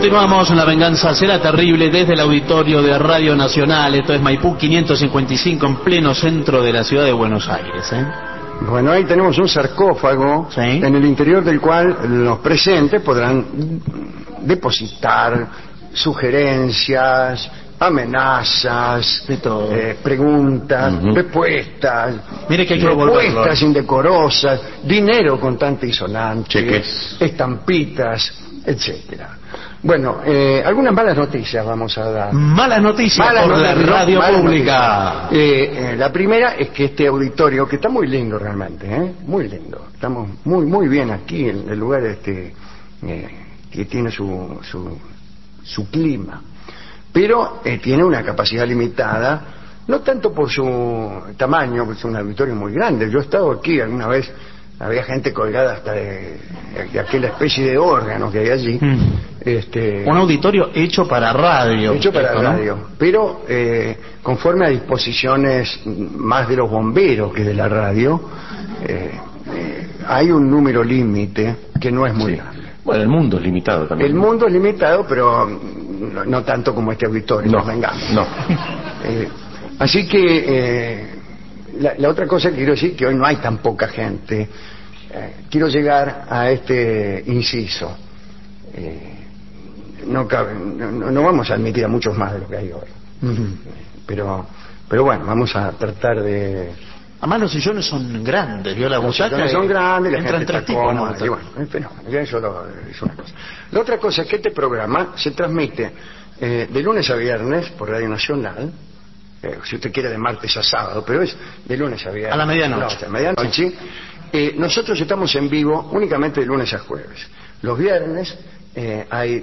Continuamos en La Venganza Será Terrible desde el auditorio de Radio Nacional. Esto es Maipú 555 en pleno centro de la ciudad de Buenos Aires. Bueno, ahí tenemos un sarcófago, ¿sí?, en el interior del cual los presentes podrán depositar sugerencias, amenazas, preguntas, respuestas, mire que hay que respuestas indecorosas, dinero contante y sonante, cheques, estampitas, etcétera. Bueno, algunas malas noticias vamos a dar. Malas noticias por la radio pública. La primera es que este auditorio, que está muy lindo realmente, muy lindo, estamos muy bien aquí en el lugar que tiene su clima, pero tiene una capacidad limitada, no tanto por su tamaño, porque es un auditorio muy grande. Yo he estado aquí alguna vez, había gente colgada hasta de aquella especie de órgano que hay allí. Un auditorio hecho para radio. Hecho para radio, ¿no? Pero conforme a disposiciones más de los bomberos que de la radio, hay un número límite que no es muy grande. Bueno, el mundo es limitado también. El mundo es limitado, pero no tanto como este auditorio, no, nos vengamos. No. Así que la otra cosa que quiero decir, que hoy no hay tan poca gente. Quiero llegar a este inciso. No vamos a admitir a muchos más de lo que hay hoy. Pero bueno, vamos a tratar de... Además los sillones son grandes, vio la butaca. Los sillones son grandes, la gente está cómoda. ¿No? Y bueno, es fenómeno. Eso es una cosa. La otra cosa es que este programa se transmite de lunes a viernes por Radio Nacional. Si usted quiere, de martes a sábado, pero es de lunes a viernes. A la medianoche. No, a medianoche. Nosotros estamos en vivo únicamente de lunes a jueves. Los viernes hay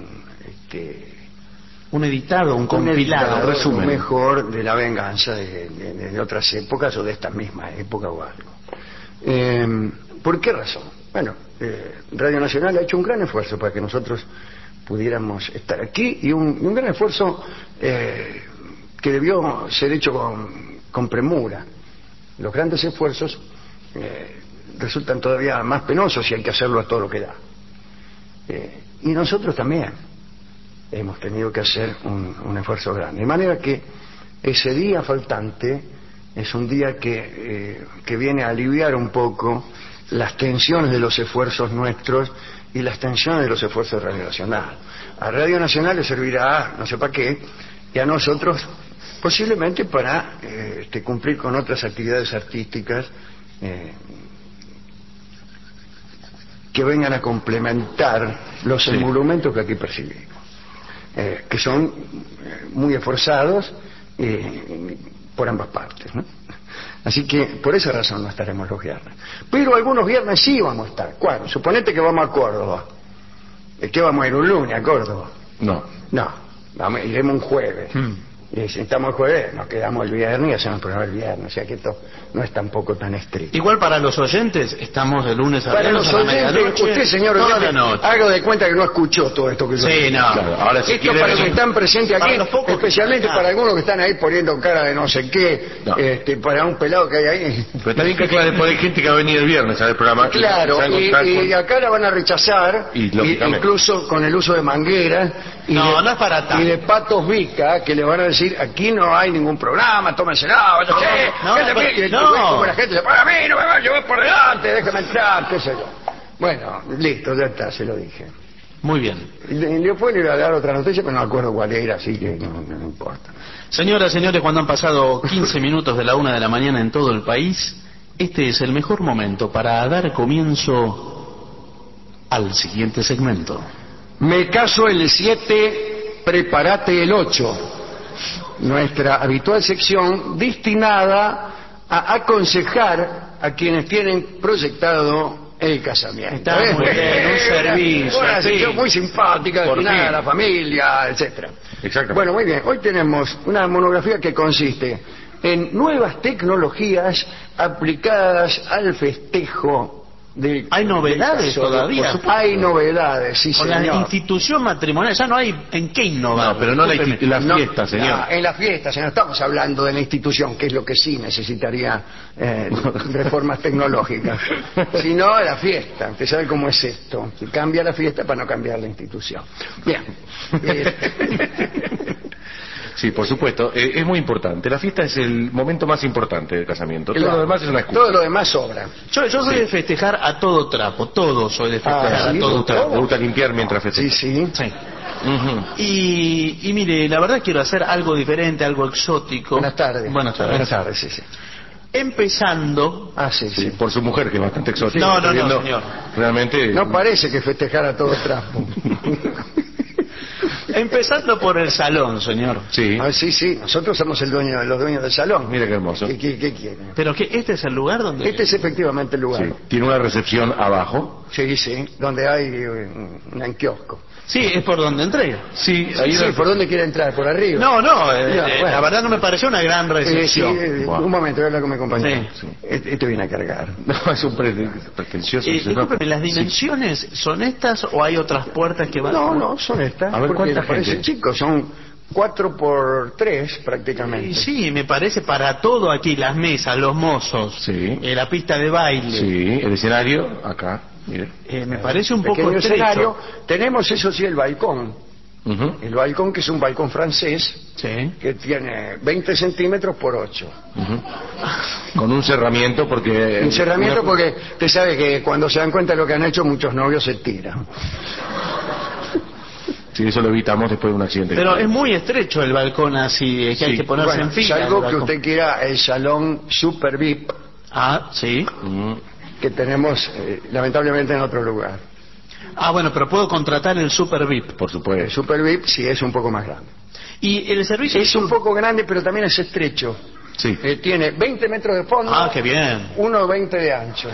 un editado, un compilado, un resumen mejor de La Venganza de otras épocas o de esta misma época o algo. ¿Por qué razón? Bueno, Radio Nacional ha hecho un gran esfuerzo para que nosotros pudiéramos estar aquí, y un gran esfuerzo que debió ser hecho con premura. Los grandes esfuerzos resultan todavía más penosos y hay que hacerlo a todo lo que da. Y nosotros también hemos tenido que hacer un esfuerzo grande. De manera que ese día faltante es un día que viene a aliviar un poco las tensiones de los esfuerzos nuestros y las tensiones de los esfuerzos de Radio Nacional. A Radio Nacional le servirá no sé para qué, y a nosotros posiblemente para cumplir con otras actividades artísticas que vengan a complementar los emolumentos que aquí percibimos, que son muy esforzados por ambas partes, ¿no? Así que por esa razón no estaremos los viernes. Pero algunos viernes sí vamos a estar. ¿Cuándo? Suponete que vamos a Córdoba. ¿Qué vamos a ir un lunes a Córdoba? No, iremos un jueves. Y si estamos el jueves, nos quedamos el viernes y hacemos el programa el viernes. O sea que esto no es tampoco tan estricto. Igual para los oyentes, estamos de lunes a viernes. Para los oyentes, usted, señor oyente, haga de cuenta que no escuchó todo esto que yo sí, no. Claro, ahora si esto para los que están presentes aquí, especialmente para algunos que están ahí poniendo cara de no sé qué, para un pelado que hay ahí. Pero está bien que aclare, después hay gente que va a venir el viernes a ver el programa. Claro, y acá la van a rechazar, incluso con el uso de mangueras no es para tanto. Y de patos Vica, que le van a decir, aquí no hay ningún programa, tómensela, como la gente se para mí, no me va a llevar por delante, déjeme entrar, qué sé yo. Bueno, listo, ya está, se lo dije. Muy bien. Después le iba a dar otra noticia, pero no me acuerdo cuál era, así que no importa. Señoras, señores, cuando han pasado 15 minutos de la 1 de la mañana en todo el país, este es el mejor momento para dar comienzo al siguiente segmento. Me caso el 7, prepárate el 8. Nuestra habitual sección destinada a aconsejar a quienes tienen proyectado el casamiento. Está muy bien, un servicio. Una sección muy simpática, destinada a la familia, etcétera. Exacto. Bueno, muy bien. Hoy tenemos una monografía que consiste en nuevas tecnologías aplicadas al festejo ¿Hay novedades todavía? Hay novedades, sí, Con la señor. institución matrimonial ya no hay en qué innovar. No, pero no la Discúlpeme. fiesta, señor. En la fiesta, señor. Estamos hablando de la institución, que es lo que sí necesitaría reformas tecnológicas. Si no, la fiesta. Usted sabe cómo es esto. Se cambia la fiesta para no cambiar la institución. Bien. Sí, por supuesto. Es muy importante. La fiesta es el momento más importante del casamiento. Todo Claro. lo demás es una excusa. Todo lo demás sobra. Yo soy de festejar a todo trapo, todo soy de festejar ¿sí? a todo Me trapo. gusta limpiar mientras Sí, festejo. sí. Sí. Ujú. Y mire, la verdad quiero hacer algo diferente, algo exótico. Buenas tardes. Buenas tardes. Buenas tardes, sí, sí. Empezando. Sí, Sí, sí. por su mujer, que es bastante exótica. No, Estoy no, viendo señor. Realmente. No parece que festejar a todo trapo. Empezando por el salón, señor. Sí. Sí, sí. Nosotros somos los dueños del salón. Mira qué hermoso. ¿Qué quieren? Pero que este es el lugar donde... Este es efectivamente el lugar. Sí. Tiene una recepción abajo. Sí, sí. Donde hay un kiosco. Sí, es por donde entré. Sí, Sí, sí, ¿por dónde quiere entrar? ¿Por arriba? No, bueno. la verdad no me pareció una gran Sí, recepción. Wow. Un momento, voy a hablar con mi compañero. Sí. Este viene a cargar. No, es un pretencioso. señor. Discúlpeme, ¿las dimensiones son estas o hay otras puertas que van? No, son estas. A ver, porque ¿cuánta les parece gente? chico, son 4x3 prácticamente. Sí, me parece para todo aquí, las mesas, los mozos, Sí. la pista de baile. Sí, el escenario, acá, mire. Me parece un poco Pequeño estrecho. escenario. Tenemos, eso sí, el balcón. Ujú. El balcón, que es un balcón francés, Sí. que tiene 20 centímetros por 8. Ujú. Con un cerramiento porque... Un cerramiento una- porque usted sabe que cuando se dan cuenta de lo que han hecho, muchos novios se tiran. Sí, eso lo evitamos después de un accidente. Pero es muy estrecho el balcón así, es que hay Sí. que ponerse Bueno, en fila. salvo el que balcón. usted quiera el salón Super VIP, Ah, sí. Ujú. que tenemos lamentablemente en otro lugar. Ah, bueno, pero puedo contratar el Super VIP. Por El supuesto. Super VIP sí es un poco más grande. Y el servicio... Es un poco grande, pero también es estrecho. Sí. Tiene 20 metros de fondo, Ah, qué bien. 1,20 de ancho.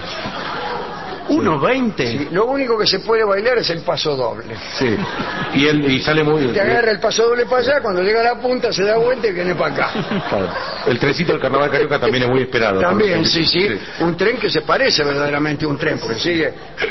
1.20. Sí, lo único que se puede bailar es el paso doble. Sí. Y sale muy... Te agarra el paso doble para allá, cuando llega a la punta se da vuelta y viene para acá. Claro. El trencito del Carnaval Carioca también es muy esperado. También, sí. Un tren que se parece verdaderamente a un tren, porque sigue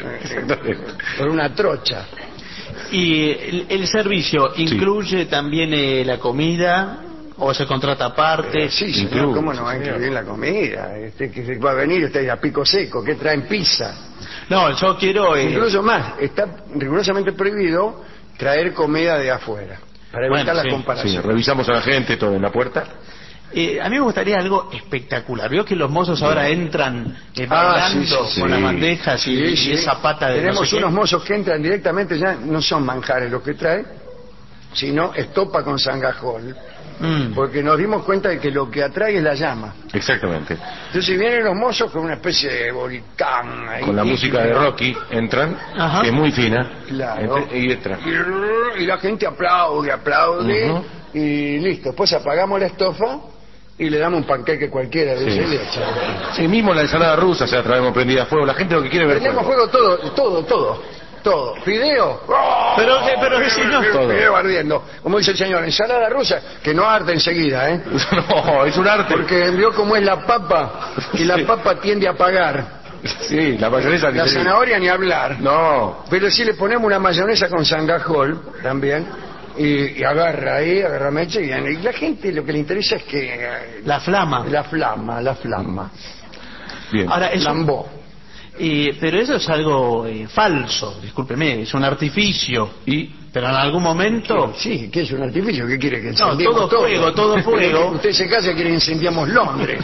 por una trocha. ¿Y el servicio incluye también la comida o se contrata aparte? Sí, señor, Incluso, ¿cómo no va a incluir la comida? Que va a venir usted a pico seco, que traen pizza. No, yo quiero... Incluso más, está rigurosamente prohibido traer comida de afuera, para evitar Bueno, las sí, Sí, comparaciones. revisamos a la gente todo en la puerta. a mí me gustaría algo espectacular. Veo que los mozos ahora entran bailando sí, con sí. las bandejas y esa pata de Tenemos no sé qué. unos mozos que entran directamente, ya no son manjares los que traen, sino estopa con sangajol, porque nos dimos cuenta de que lo que atrae es la llama. Exactamente. Entonces vienen los mozos con una especie de volcán ahí, Con la música de Rocky entran, Ajá. que es muy fina. Claro. Y entran. Y la gente aplaude, Ujú. y listo. Después apagamos la estofa y le damos un panqueque cualquiera de Sí. ese leche. Sí, mismo la ensalada rusa se la traemos prendida a fuego. La gente lo que quiere es ver Tenemos fuego. fuego todo. Fideo. Pero que si no... Todo. Fideo ardiendo. Como dice el señor, ensalada rusa, que no arde enseguida, ¿eh? No, es un arte. Porque vio cómo es la papa, y la papa tiende a apagar. Sí, la mayonesa... La zanahoria ni hablar. No. Pero si le ponemos una mayonesa con sangajol también, y agarra mecha, y la gente lo que le interesa es que La flama. la flama. Bien. Ahora, eso... Lambó. pero eso es algo falso, discúlpeme, es un artificio. Pero en algún momento... Sí, ¿qué es un artificio? ¿Qué quiere que No, incendiemos todo fuego. Usted se casa y quiere que incendiamos Londres.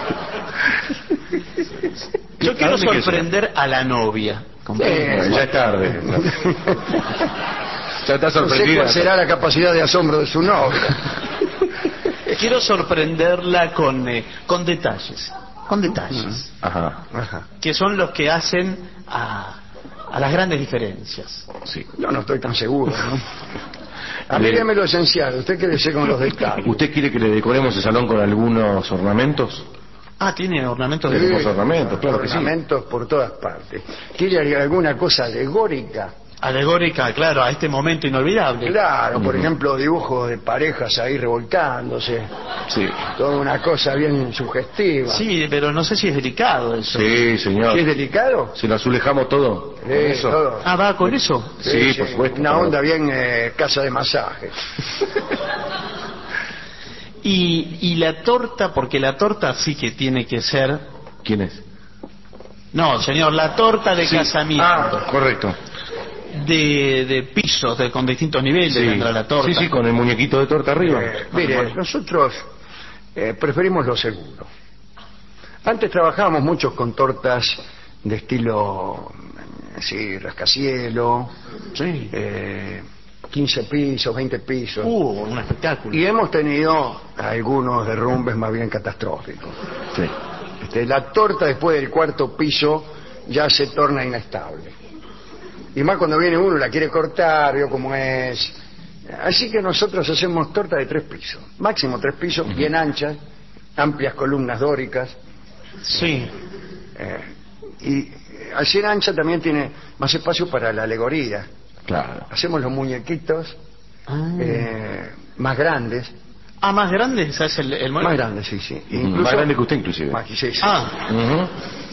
Yo quiero ¿A dónde quieres sorprender a la novia. Ya es tarde. Ya está No sé sorprendida. cuál será la capacidad de asombro de su novia. Quiero sorprenderla con detalles. Con detalles. Ajá. Ajá. Que son los que hacen a las grandes diferencias. Sí. Yo no estoy tan seguro, ¿no? A mí déme lo esencial, usted quédese con los detalles. ¿Usted quiere que le decoremos el salón con algunos ornamentos? Ah, tiene ornamentos de... Tenemos ornamentos, claro que sí. Ornamentos por todas partes. ¿Quiere alguna cosa alegórica? Alegórica, claro, a este momento inolvidable. Claro, por ejemplo, dibujos de parejas ahí revolcándose. Sí. Toda una cosa bien sugestiva. Sí, pero no sé si es delicado eso. Sí, señor. ¿Sí es delicado? Si lo azulejamos todo. ¿Con eso? Todo. Ah, ¿va con eso? Sí, por supuesto. Una onda bien casa de masaje. Y la torta, porque la torta sí que tiene que ser... ¿Quién es? No, señor, la torta de casamiento. Ah, correcto. De pisos, con distintos niveles tendrá la torta. Sí, sí, con el muñequito de torta arriba. Mire, nosotros preferimos lo seguro. Antes trabajábamos mucho con tortas de estilo, sí, rascacielos, Sí. 15 pisos, 20 pisos. Un espectáculo. Y hemos tenido algunos derrumbes más bien catastróficos. Sí. La torta después del cuarto piso ya se torna inestable. Y más cuando viene uno la quiere cortar, vio cómo es. Así que nosotros hacemos torta de 3 pisos, máximo 3 pisos, bien anchas, amplias columnas dóricas. Sí. Y al ser ancha también tiene más espacio para la alegoría. Claro. Hacemos los muñequitos más grandes. Ah, más grande, ese es el Más grandes, sí, sí. Más grande que usted, inclusive. Más, sí, sí. Ujú.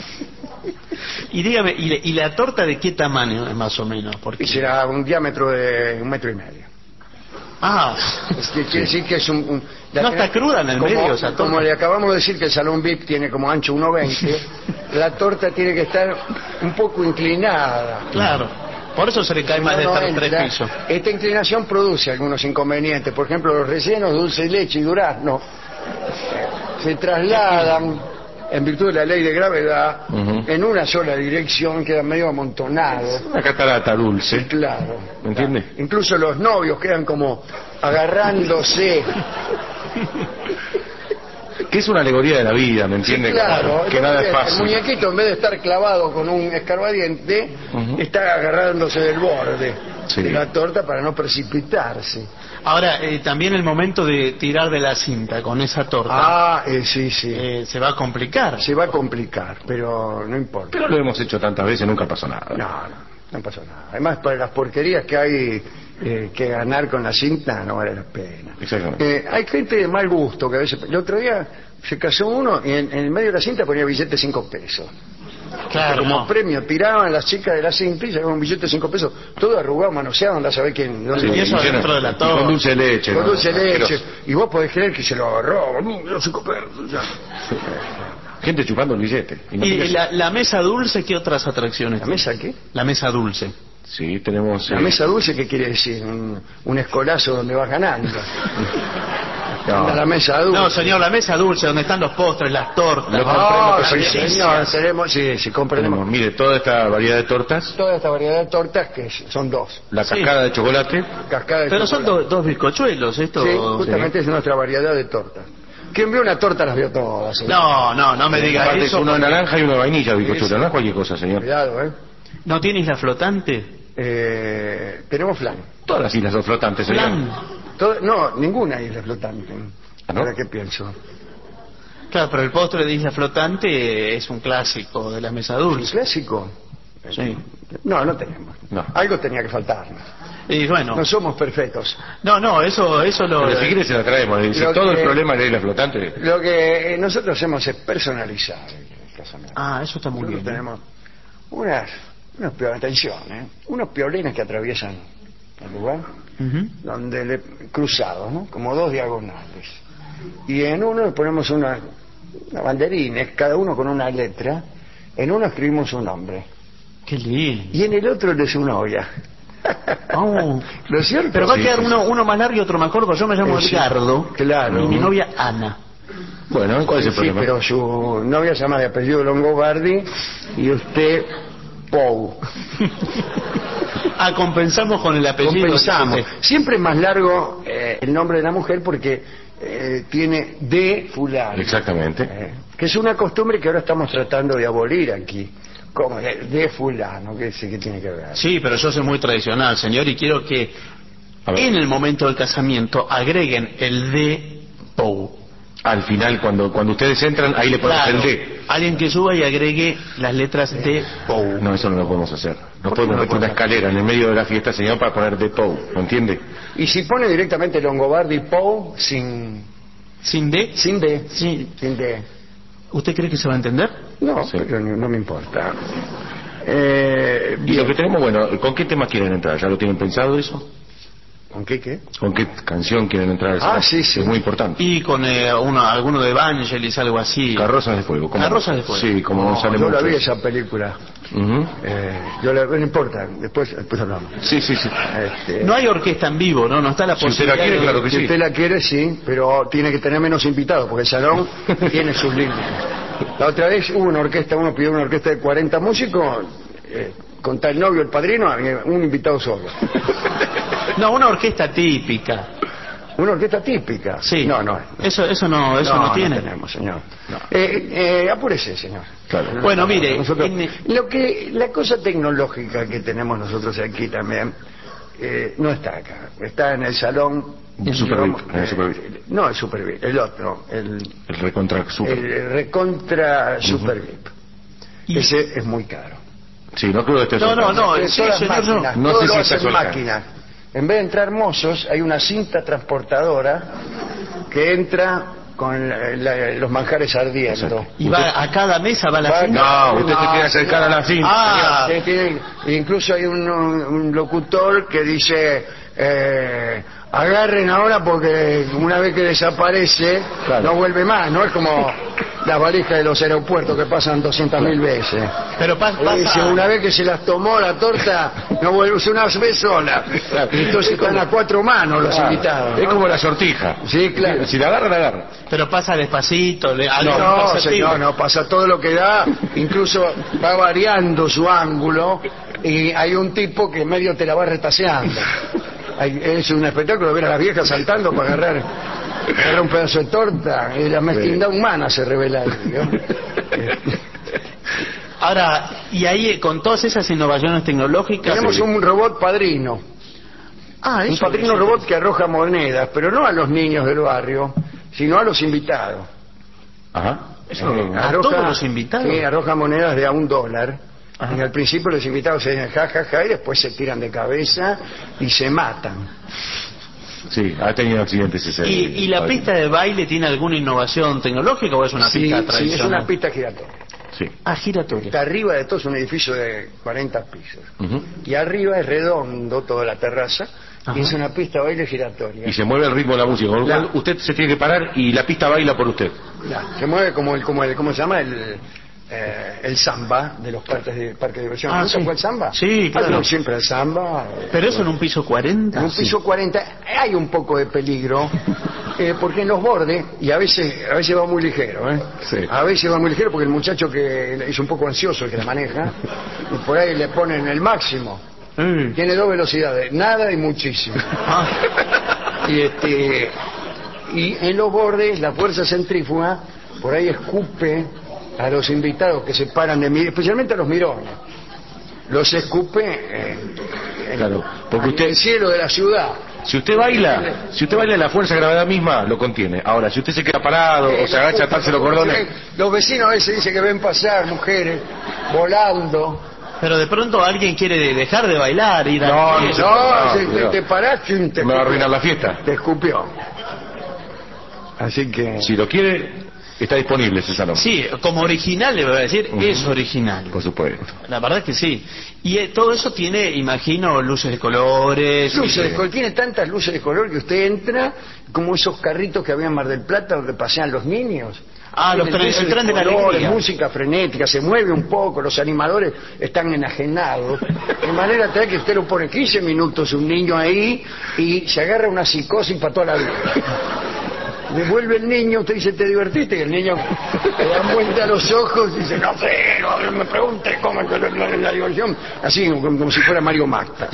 Y dígame, ¿y la torta de qué tamaño es más o menos? Porque... Y será un diámetro de 1,5 metros. Ah, Quiere decir que es no está cruda en el medio esa torta. Como le acabamos de decir que el salón VIP tiene como ancho 1,20, la torta tiene que estar un poco inclinada. Claro, por eso se le cae más de estar en 3 pisos. Esta inclinación produce algunos inconvenientes. Por ejemplo, los rellenos, dulce de leche y durazno se trasladan en virtud de la ley de gravedad en una sola dirección, quedan medio amontonados. Una catarata dulce. Sí, claro. ¿Me entiende? Incluso los novios quedan como agarrándose. Que es una alegoría de la vida, ¿me entiende? Sí, claro. Que nada es El fácil. muñequito, en vez de estar clavado con un escarbadiente, está agarrándose del borde de la torta para no precipitarse. Ahora, también el momento de tirar de la cinta con esa torta. Sí, sí. Se va a complicar. Se va a complicar, pero no importa. Pero lo hemos hecho tantas veces, nunca pasó nada. No pasó nada. Además, para las porquerías que hay que ganar con la cinta, no vale la pena. Exactamente. Hay gente de mal gusto que a veces... El otro día se casó uno y en el medio de la cinta ponía billete de 5 pesos. Claro, Como no. premio, tiraban las chicas de la cinta y llevaban un billete de 5 pesos, todo arrugado, manoseado, andás a saber quién. Y eso dentro de la torta. Con dulce de leche. Con ¿no? dulce de leche. Asqueroso. Y vos podés creer que se lo agarró. Los 5 pesos. Ya. Gente chupando el billete. Y no ¿Y tiene- la mesa dulce qué otras atracciones ¿La tiene? mesa qué? La mesa dulce. Sí, tenemos... La mesa dulce, ¿qué quiere decir? Un escolazo donde vas ganando. No. La mesa dulce. No, señor, la mesa dulce, donde están los postres, las tortas. Lo comprendo Sí, perfectamente. señor, tenemos, sí, comprendemos. Tenemos, mire, toda esta variedad de tortas, Toda esta variedad de tortas, que son 2. la Sí. cascada de chocolate, Cascada de Pero son chocolate. dos bizcochuelos, esto. Sí, justamente es nuestra variedad de tortas. Quien vio una torta las vio todas. señor. No me diga aparte es eso. uno de naranja y uno de vainilla, Sí, bizcochuelo, sí. no es cualquier cosa, señor. Cuidado, ¿eh? ¿No tiene isla flotante? Tenemos flan. Todas las islas son flotantes, señor. Flan. No, ninguna isla flotante. ¿Ah, no? ¿Ahora qué pienso? Claro, pero el postre de isla flotante es un clásico de la mesa ¿Un dulce. clásico? Sí. No tenemos. No. Algo tenía que faltarnos. Y bueno, No somos perfectos. eso lo... Pero si quiere se la traemos. Dice, Lo todo que- el problema de la isla flotante. Lo que nosotros hacemos es personalizar el casamiento. Ah, eso está muy Nosotros bien. tenemos unos piolines que atraviesan el lugar, Ujú. donde cruzados, ¿no? Como 2 diagonales. Y en uno le ponemos una banderines, cada uno con una letra. En uno escribimos un nombre. Qué lindo. Y en el otro de su novia. Oh. ¿No es cierto? Pero va a Sí, quedar sí. uno más largo y otro más corto. Yo me llamo Sí. Edgardo. Claro. Y mi novia Ana. Bueno, ¿cuál es el Sí, problema? pero su novia se llama de apellido Longobardi y usted Pou. Compensamos con el apellido. Compensamos. Sí. Siempre es más largo el nombre de la mujer porque tiene de fulano. Exactamente. Que es una costumbre que ahora estamos tratando de abolir aquí. Como de fulano, que sé que tiene que ver. Sí, pero yo soy muy tradicional, señor, y quiero que A ver. en el momento del casamiento agreguen el de Pou. Al final, cuando ustedes entran, ahí le ponen el D. Alguien que suba y agregue las letras de Pou. No, eso no lo podemos hacer. No podemos meter una escalera en el medio de la fiesta, señor, para poner de Pou, ¿me entiende? Y si pone directamente Longobardi Pou sin ¿Sin D? D. Sí. Sin D. ¿Usted cree que se va a entender? No, Sí. pero no me importa. Y lo que tenemos, bueno, ¿con qué temas quieren entrar? ¿Ya lo tienen pensado eso? ¿Con qué? ¿Con qué canción quieren entrar? al salón? Sí. Es muy importante. Y con alguno de Vangelis, algo así. Carrozas de Fuego. ¿Cómo? Carrozas de Fuego. Sí, como no, sale yo mucho. la vi esa película. Ujú. No importa, después hablamos. Sí. No hay orquesta en vivo, ¿no? No está la Si usted posibilidad la quiere, claro que Si sí. usted la quiere, sí, pero tiene que tener menos invitados, porque el salón tiene sus límites. La otra vez hubo una orquesta, uno pidió una orquesta de 40 músicos, con tal novio, el padrino, había un invitado solo. No, una orquesta típica. Una orquesta típica. Sí. No. Eso no tiene. No tenemos, señor. No. Apúrese, señor. Claro. Bueno, mire, Nosotros, la cosa tecnológica que tenemos nosotros aquí también no está acá. Está en el salón. El Super VIP, digamos, en el Super VIP. No, el Super VIP, el otro, el recontra super. recontra Super VIP. Y- Ese es muy caro. Sí, no creo que esté No, Todas sí, las señor, máquinas, no todo sé lo si hacen está solcado. máquinas. En vez de entrar mozos, hay una cinta transportadora que entra con los manjares ardiendo. Exacto. Y va a cada mesa va la Va- cinta. No, usted se quiere acercar a la cinta. Ah, Incluso hay un locutor que dice, agarren ahora porque una vez que desaparece, Claro. no vuelve más, ¿no? Es como las valijas de los aeropuertos que pasan 200.000 veces. pero Dice, pasa. una vez que se las tomó la torta, no vuelve una vez sola. Entonces están a 4 manos los Claro. invitados, Es ¿no? como la sortija. Sí, claro. Si la agarra, la agarra. Pero pasa despacito. Algo No, perceptible. señor, no, pasa todo lo que da, incluso va variando su ángulo y hay un tipo que medio te la va retaseando. Es un espectáculo ver a las viejas saltando para agarrar un pedazo de torta y la mezquindad humana se revela ahí, ¿no? Ahora, y ahí con todas esas innovaciones tecnológicas. Tenemos un robot padrino, un eso, padrino eso. robot que arroja monedas, pero no a los niños del barrio, sino a los invitados. Ajá. Eso no lo... ¿A todos los invitados? Sí, arroja monedas de a $1. Ajá. Y al principio los invitados se dicen ja, y después se tiran de cabeza y se matan. Sí, ha tenido accidentes ese. ¿Y la pista de baile tiene alguna innovación tecnológica o es una Sí, pista sí, tradicional? es una pista giratoria. Sí. Ah, giratoria. Está arriba de todo, es un edificio de 40 pisos. Ujú. Y arriba es redondo toda la terraza. Ajá. Y es una pista de baile giratoria. Y se mueve el ritmo de la música. Con lo cual, Claro. usted se tiene que parar y la pista baila por usted. Se mueve como ¿cómo se llama? El samba de los parques de diversión. Ah, ¿Nunca sí. fue el samba? Sí, claro. No, siempre el samba. ¿Pero eso en un piso 40? En un piso 40 hay un poco de peligro, porque en los bordes, y a veces va muy ligero, Sí. a veces va muy ligero porque el muchacho que es un poco ansioso el que la maneja, y por ahí le ponen el máximo. Tiene 2 velocidades, nada y muchísimo. Ah, Y en los bordes la fuerza centrífuga por ahí escupe a los invitados que se paran de mirar, especialmente a los mirones. Los escupe Claro, porque en usted, el cielo de la ciudad. si usted baila, la fuerza de gravedad misma lo contiene. Ahora, si usted se queda parado o se agacha a atarse los cordones, Los vecinos a veces dicen que ven pasar mujeres volando. pero de pronto alguien quiere dejar de bailar, ir a... No, No, te parás, chum, te me va a escupió. arruinar la fiesta. Te escupió. Así que... Si lo quiere, está disponible ese salón. Sí, como original le voy a decir, Ujú. es original. Por supuesto. La verdad que sí. Y todo eso tiene, imagino, luces de colores. Luces de color, tiene tantas luces de color que usted entra como esos carritos que había en Mar del Plata donde pasean los niños. Ah, los Tiene luces el tren de la colores, alegría. música frenética, se mueve un poco, los animadores están enajenados, de manera tal que usted lo pone 15 minutos un niño ahí y se agarra una psicosis para toda la vida. Devuelve el niño, usted dice, ¿te divertiste? Y el niño le da vuelta a los ojos y dice, no sé, no me pregunte cómo es la diversión. Así, como si fuera Mario Mactas.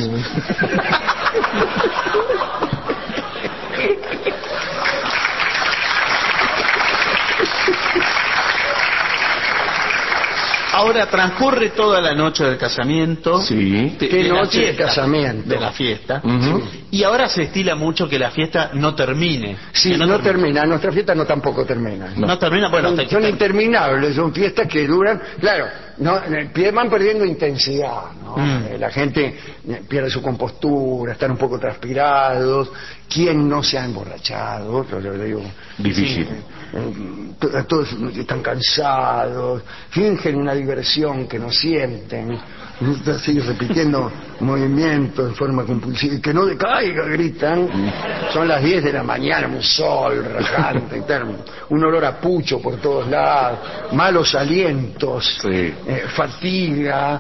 Ahora transcurre toda la noche del casamiento. Sí. ¿Qué noche de casamiento? De la fiesta. Ujú. Y ahora se estila mucho que la fiesta no termine. Sí, Que no termina. Nuestra fiesta no tampoco termina. No termina, bueno, hasta que Son interminables, son fiestas que duran, claro, no, van perdiendo intensidad, ¿no? La gente pierde su compostura, están un poco transpirados. ¿Quién no se ha emborrachado? Yo le digo, Difícil. todos están cansados, fingen una diversión que no sienten, así repitiendo movimientos en forma compulsiva, que no decaiga, gritan. Son las 10 de la mañana, un sol rajante, un olor a pucho por todos lados, malos alientos, Sí. fatiga,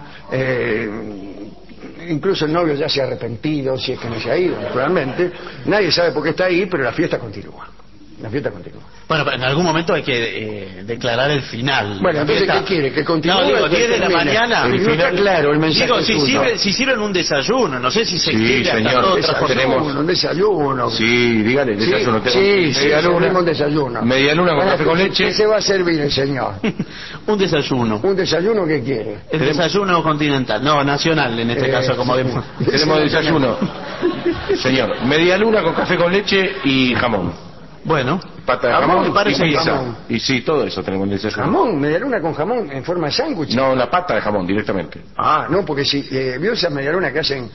incluso el novio ya se ha arrepentido, si es que no se ha ido, naturalmente. Nadie sabe por qué está ahí, pero la fiesta continúa. La fiesta continúa. Bueno, pero en algún momento hay que declarar el final. Bueno, La entonces, fiesta- ¿qué quiere? ¿Que continúe? No, digo, o que 10 de la termine? mañana. No está claro el mensaje. Digo, suyo. si sirven un desayuno, no sé si se Sí, quiere hasta señor. todo Desayuno, transportado. un desayuno. Sí, dígale, Sí, desayuno. sí, Media luna. servimos un desayuno. Media luna con Bueno, café con leche. ¿Qué se va a servir el señor? Un desayuno. ¿Un desayuno que quiere? El desayuno continental, no, nacional en este caso, como sí. vimos. Tenemos desayuno. Señor, media luna con café con leche y jamón. Bueno, Pata de Jamón, jamón, me parece y bien. pizza. Jamón. Y sí, todo eso tenemos en el desayuno. ¿Jamón? ¿Medialuna con jamón en forma de sándwich? No, la pata de jamón directamente. Ah, no, porque si vio esas medialunas que hacen...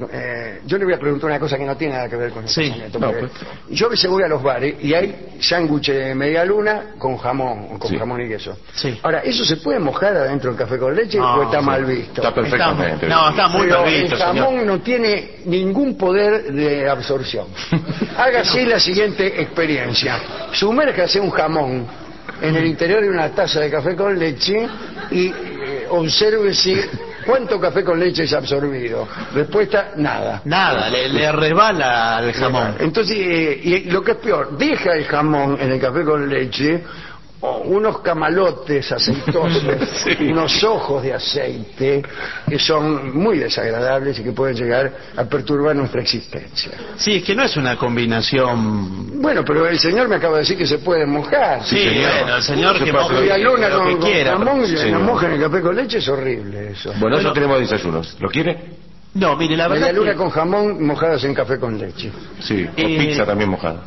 yo le voy a preguntar una cosa que no tiene nada que ver con el Sí. casamiento, No, porque pues. yo a veces voy a los bares y hay sándwiches de medialuna con jamón, o con Sí. jamón y queso. Sí. Ahora, ¿eso se puede mojar adentro del café con leche No, o está sí. mal visto? Está perfectamente. está muy Pero mal visto, el jamón señor. no tiene ningún poder de absorción. Hágase la siguiente experiencia. Sumérjase un jamón en el interior de una taza de café con leche y observe si cuánto café con leche es absorbido. Respuesta, nada. Nada, le resbala al jamón. Entonces, y lo que es peor, deja el jamón en el café con leche unos camalotes aceitosos, unos ojos de aceite que son muy desagradables y que pueden llegar a perturbar nuestra existencia. Sí, es que no es una combinación. Bueno, pero el señor me acaba de decir que se puede mojar. Sí, señor. bueno, el señor Se que puede moje hacer. Media luna lo que con quiera. jamón y señor. la moja en el café con leche es horrible eso. Bueno, eso Bueno. tenemos desayunos. ¿Lo quiere? No, mire, la verdad Media luna que con jamón mojadas en café con leche. Sí, o Eh, pizza también mojada.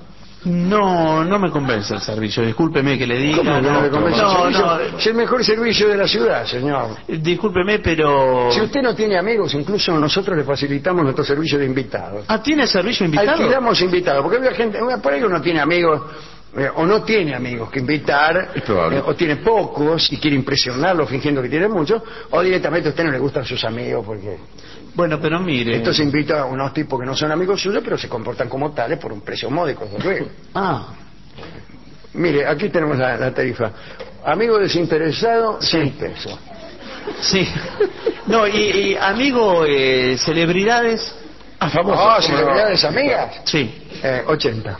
no me convence el servicio. Discúlpeme que le diga. ¿Cómo que no le convence el no, servicio? no, Es el mejor servicio de la ciudad, señor. discúlpeme, pero... Si usted no tiene amigos, incluso nosotros le facilitamos nuestro servicio de invitados. Ah, ¿tiene servicio invitado? Alquilamos invitados, porque había gente, por ahí uno tiene amigos, o no tiene amigos que invitar, Es probable. o tiene pocos y quiere impresionarlos fingiendo que tiene muchos, o directamente a usted no le gustan sus amigos, porque Bueno, pero mire... entonces invita a unos tipos que no son amigos suyos, pero se comportan como tales por un precio módico, desde luego. Ah, Mire, aquí tenemos la tarifa. Amigo desinteresado, 100 pesos. sí. No, y amigo, celebridades... Ah, famoso. Ah, ¿cómo no? celebridades amigas, Sí. 80.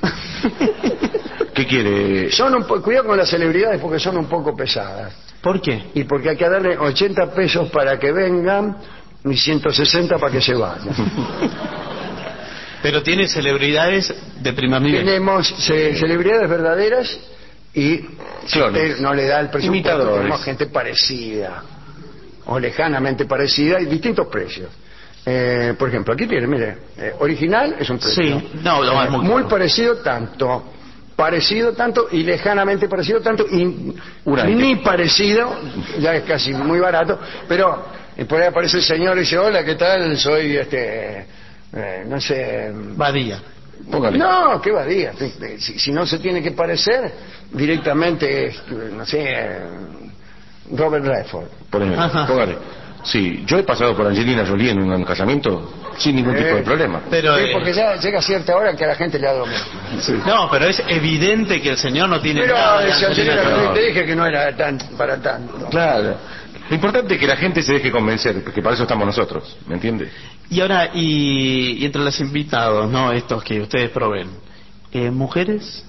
¿Qué quiere? Cuidado con las celebridades porque son un poco pesadas. ¿Por qué? Y porque hay que darle 80 pesos para que vengan y 160 para que se vayan. Pero tiene celebridades de primer nivel. Tenemos celebridades verdaderas y si Clones. usted no le da el presupuesto, Imitadores. tenemos gente parecida o lejanamente parecida y distintos precios. Por ejemplo, aquí tiene, mire, original es un precio. Sí, no, es muy muy caro. parecido tanto y lejanamente parecido tanto y Unánime. ni parecido, ya es casi muy barato, pero por ahí aparece el señor y dice, hola, ¿qué tal? Soy no sé... Badía. Póngale. No, qué badía. Si no se tiene que parecer, directamente, no sé, Robert Redford. Ponele, Ajá. póngale. Sí, yo he pasado por Angelina Jolie en un casamiento sin ningún tipo de problema. Pero, Sí, porque ya llega cierta hora que a la gente le da lo mismo. no, pero es evidente que el señor no tiene Pero nada de esa Angelina señora Jolie. que te dije que no era para tanto. Claro. Lo importante es que la gente se deje convencer, porque para eso estamos nosotros, ¿me entiende? Y ahora, y entre los invitados, ¿no? Estos que ustedes proveen, ¿mujeres?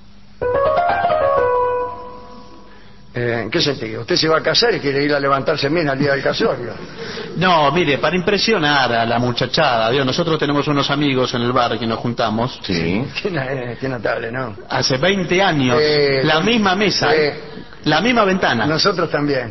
¿En qué sentido? ¿Usted se va a casar y quiere ir a levantarse bien al día del casorio? No, mire, para impresionar a la muchachada, Dios, nosotros tenemos unos amigos en el bar que nos juntamos, Sí. Qué notable, ¿no? hace 20 años, la misma mesa, la misma ventana. Nosotros también.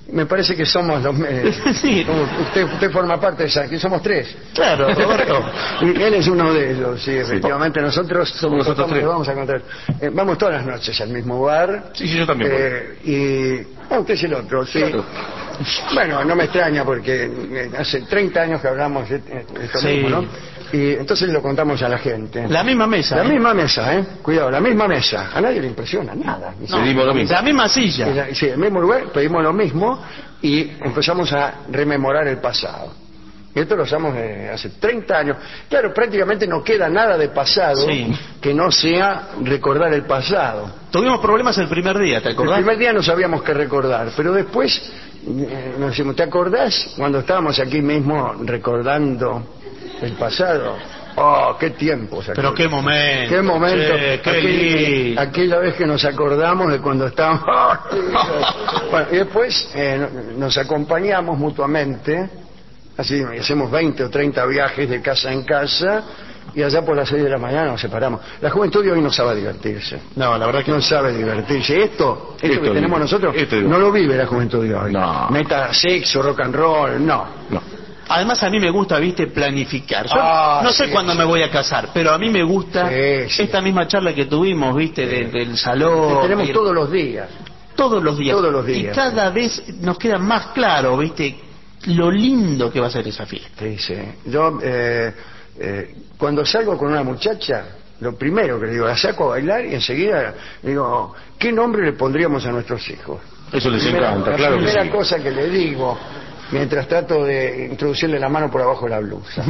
Me parece que somos los... Sí. Usted forma parte de esa... Aquí somos tres. Claro, Roberto. Y él es uno de ellos, sí, efectivamente. Nosotros somos nosotros tres. Vamos a encontrar. Vamos todas las noches al mismo bar. Sí, yo también voy. Y... usted es el otro, sí. Claro. Bueno, no me extraña porque hace 30 años que hablamos de esto Sí. mismo, ¿no? Y entonces lo contamos a la gente. La misma mesa. La misma mesa, cuidado, la misma mesa. A nadie le impresiona nada. No, Pedimos lo mismo. la misma silla. Sí, en el mismo lugar pedimos lo mismo y empezamos a rememorar el pasado. Y esto lo hacemos hace 30 años. Claro, prácticamente no queda nada de pasado Sí. que no sea recordar el pasado. Tuvimos problemas el primer día, ¿te El acordás? primer día no sabíamos qué recordar, pero después nos decimos, ¿te acordás cuando estábamos aquí mismo recordando el pasado? ¡Oh, qué tiempos! Pero qué momento. ¡Qué momento! Che, qué lindo. Aquella vez que nos acordamos de cuando estábamos... Bueno, y después nos acompañamos mutuamente, así hacemos 20 o 30 viajes de casa en casa, y allá por las 6 de la mañana nos separamos. La juventud de hoy no sabe divertirse. No, la verdad que No sabe divertirse. Esto que Esto tenemos digo. nosotros, Esto digo. no lo vive la juventud de hoy. No. Meta sexo, rock and roll, no. Además a mí me gusta, viste, planificar. Yo no sé Sí, cuándo sí. me voy a casar, pero a mí me gusta Sí. esta misma charla que tuvimos, viste, del salón. Que tenemos ir todos los días. todos los días. todos los días. Y cada vez nos queda más claro, viste, lo lindo que va a ser esa fiesta. Sí, sí. Yo, cuando salgo con una muchacha, lo primero que le digo, la saco a bailar y enseguida le digo, ¿qué nombre le pondríamos a nuestros hijos? Eso les encanta, La claro que primera sí. cosa que le digo, mientras trato de introducirle la mano por abajo de la blusa.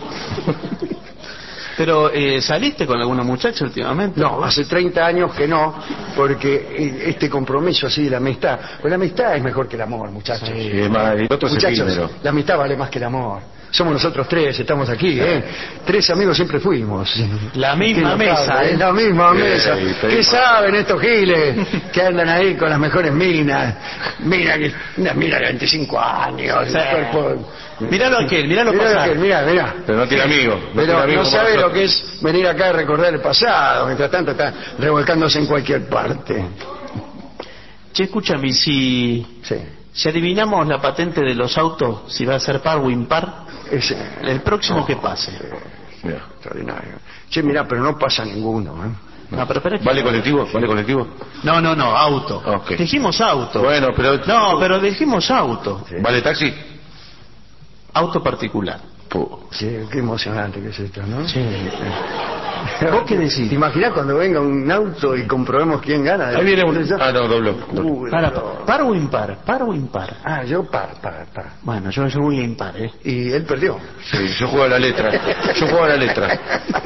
Pero, ¿saliste con alguna muchacha últimamente? No, hace 30 años que no, porque este compromiso así de la amistad, pues la amistad es mejor que el amor, muchachos. Sí, es más, el otro es Muchachos, efímero. la amistad vale más que el amor. Somos nosotros tres, estamos aquí, ¿eh? 3 amigos siempre fuimos. La misma Qué mesa, notable, ¿eh? La misma mesa. Sí, ¿Qué saben estos giles que andan ahí con las mejores minas? Una mina de 25 años, Sí. un cuerpo... Miralo aquel, miralo Mirá pasar. mirá. Pero no tiene amigos. Pero no sabe lo que es venir acá a recordar el pasado. Mientras tanto está revolcándose en cualquier parte. Che, escúchame, si adivinamos la patente de los autos, si va a ser par o impar, el próximo que pase. Mira. Extraordinario. Che, mirá, pero no pasa ninguno, ¿eh? No, pero espera que- ¿Vale colectivo? ¿Vale colectivo? No, auto. Ok. Dijimos auto. Bueno, pero... No, pero dijimos auto. ¿Vale taxi? Auto particular. Sí, qué emocionante que es esto, ¿no? Sí. ¿Vos qué decís? ¿Te imaginás cuando venga un auto y comprobemos quién gana? Ahí viene un... Ah, no, dobló. Uy, Para, no. ¿par o impar? ¿Par o impar? Ah, yo par. Bueno, yo voy a impar, ¿eh? Y él perdió. Sí, yo juego a la letra. Yo juego a la letra.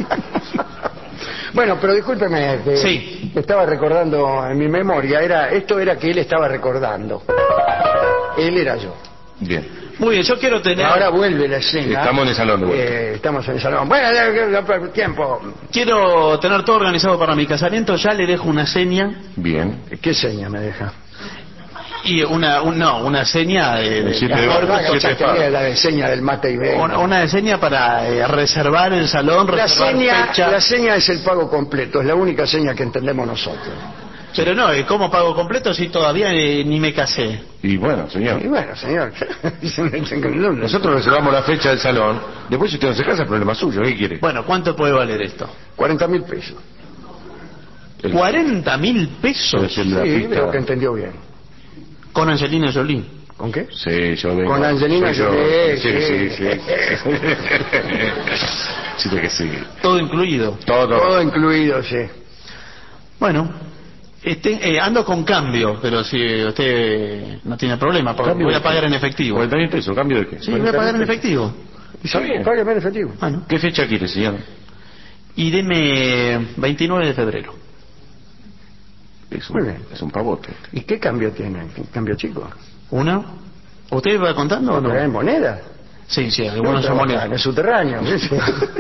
Bueno, pero discúlpeme, que Sí. estaba recordando en mi memoria, esto era que él estaba recordando. Él era yo. Bien. Muy bien, yo quiero tener... Ahora vuelve la escena. Estamos en el salón de vuelta. Estamos en el salón. Bueno, ya, tiempo. Quiero tener todo organizado para mi casamiento, ya le dejo una seña Bien. ¿Qué seña me deja? y una seña de Siete de amor, barba, gusto, siete de Chacaría espada. la seña del mate y vena. una seña para reservar el salón, La reservar fecha. seña es el pago completo, es la única seña que entendemos nosotros. Pero no, ¿cómo pago completo si todavía ni me casé? Y bueno, señor. Y bueno, señor, Nosotros reservamos la fecha del salón. Después, si usted no se casa, el problema es suyo. ¿Qué quiere? Bueno, ¿cuánto puede valer esto? 40.000 pesos. El- 40.000 pesos Es el de la Sí, pista. creo que entendió bien. con Angelina Jolie. ¿Con qué? Sí, yo vengo. Con Angelina Soy yo. Jolie, Sí. sí. Sí, que sí. Todo incluido. Todo incluido, sí. Bueno, ando con cambio, pero si usted no tiene problema, porque ¿Cambio voy a de pagar qué? en efectivo. 40.000 pesos, ¿cambio de qué? Sí, voy a pagar en efectivo. Está bien. Págame en efectivo. Bueno, ¿Qué fecha quiere, señor? y deme 29 de febrero. Muy bien. Es un pavote. ¿Y qué cambio tiene? ¿Qué cambio chico? ¿Una? ¿Usted va contando o no? ¿En moneda? Sí, algunos son En monedas. el subterráneo. ¿Sí?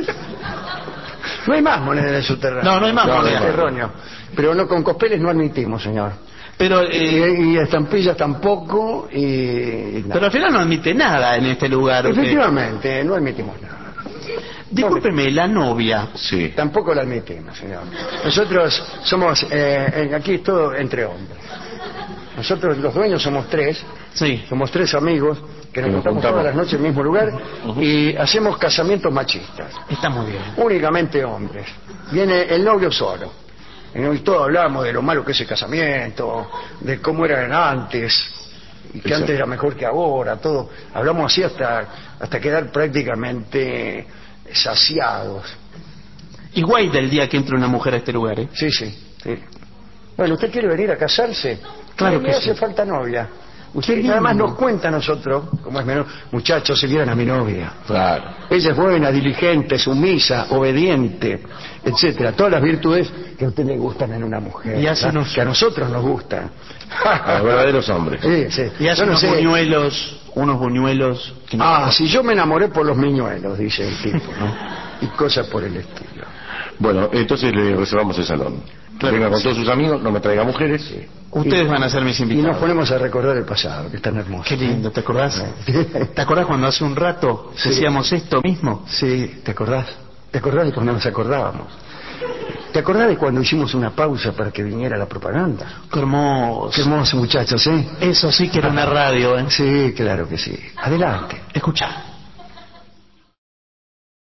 No hay más moneda en el subterráneo. No hay más No, moneda. Subterráneo. Pero no, con cospeles no admitimos, señor. Pero, Y estampillas tampoco y nada. pero al final no admite nada en este lugar. Efectivamente, no admitimos nada. Discúlpeme, la novia. Sí. Tampoco la admitimos, señor. Nosotros somos, aquí es todo entre hombres. Nosotros los dueños somos tres. Sí. Somos tres amigos que nos juntamos todas las noches en el mismo lugar y hacemos casamientos machistas. Está muy bien. Únicamente hombres. Viene el novio solo. Y todos hablamos de lo malo que es el casamiento, de cómo eran antes, y que antes era mejor que ahora, todo. Hablamos así hasta quedar prácticamente saciados. Igual del día que entra una mujer a este lugar, ¿eh? Sí, sí, sí. Bueno, ¿usted quiere venir a casarse? Claro que no sí. hace falta novia. Usted además nos cuenta a nosotros, como es menor, muchachos, si vieran a mi novia. Claro. Ella es buena, diligente, sumisa, obediente, etcétera. Todas las virtudes que a usted le gustan en una mujer. Y hace que a nosotros nos gustan. A los verdaderos hombres. Sí, sí. Y hace unos buñuelos. Que no... si yo me enamoré por los miñuelos, dice el tipo, ¿no? Y cosas por el estilo. Bueno, entonces le reservamos el salón. Claro, venga con todos sus amigos, no me traiga mujeres. Sí. Ustedes van a ser mis invitados. Y nos ponemos a recordar el pasado, que es tan hermoso. Qué lindo, ¿te acordás? ¿Te acordás cuando hace un rato decíamos esto mismo? Sí, ¿te acordás? ¿Te acordás de cuando nos acordábamos? ¿Te acordás de cuando hicimos una pausa para que viniera la propaganda? Qué hermoso. Qué hermoso, muchachos, ¿eh? Eso sí que era una radio, ¿eh? Sí, claro que sí. Adelante. Escuchá.